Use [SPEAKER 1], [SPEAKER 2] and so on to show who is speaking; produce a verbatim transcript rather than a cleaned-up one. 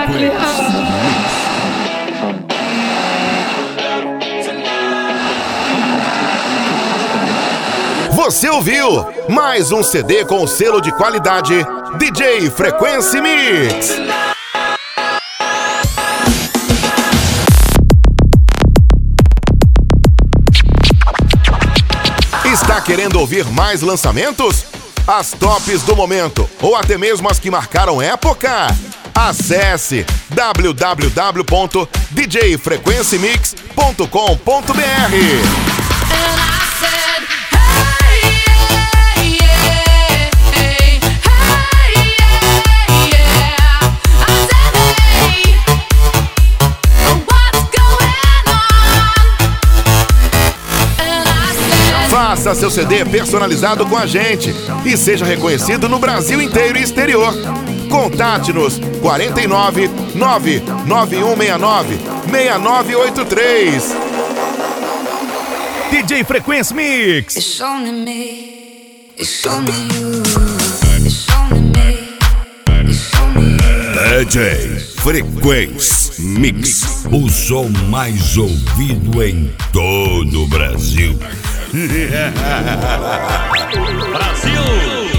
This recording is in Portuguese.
[SPEAKER 1] Você ouviu mais um C D com selo de qualidade D J Frequency Mix. Está querendo ouvir mais lançamentos? As tops do momento ou até mesmo as que marcaram época? Acesse w w w ponto d j frequency mix ponto com ponto b r. Faça seu C D personalizado com a gente e seja reconhecido no Brasil inteiro e exterior. Contate-nos quarenta e nove, nove nove um seis nove, seis nove oito três. D J Frequency Mix.
[SPEAKER 2] It's only me, it's only you, it's only me, it's only you.
[SPEAKER 3] D J Frequency Mix, o som mais ouvido em todo o Brasil.
[SPEAKER 4] Brasil!